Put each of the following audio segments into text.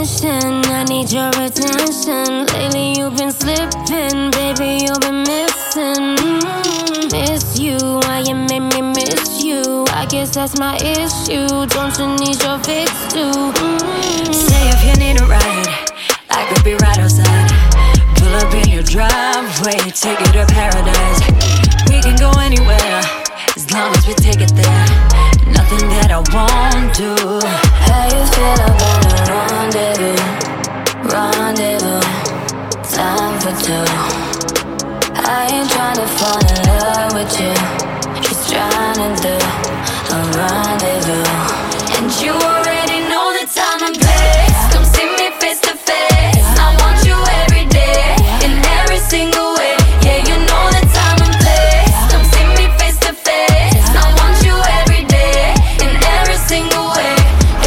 attention, I need your attention. Lately you've been slipping, baby, you've been missing. Miss you, why you made me miss you? I guess that's my issue, don't you need your fix too? Say if you need a ride, I could be right outside. Pull up in your driveway, take you to paradise. We can go anywhere, as long as we take it there. Nothing that I won't do. How you feel about a rendezvous? Rendezvous, time for two. I ain't tryna fall in love with you, just tryna do a rendezvous. And you already know the time and place. Come see me face to face. I want you every day, in every single way. Yeah, you know the time and place. Come see me face to face. I want you every day, in every single way.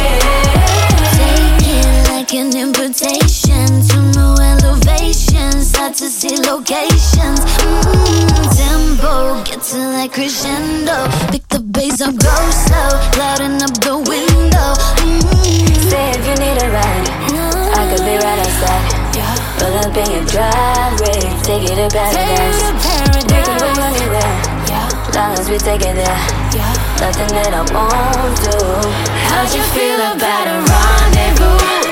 Take it like an invitation to new elevations, hard to see locations. Tempo, get to that crescendo. Pick the bass up, go slow, louding up the window. Say if you need a ride, I could be right outside. Pull up in your driveway, take you to paradise. We can go anywhere, long as we take it there. Nothing that I won't do. How'd you feel about a rendezvous?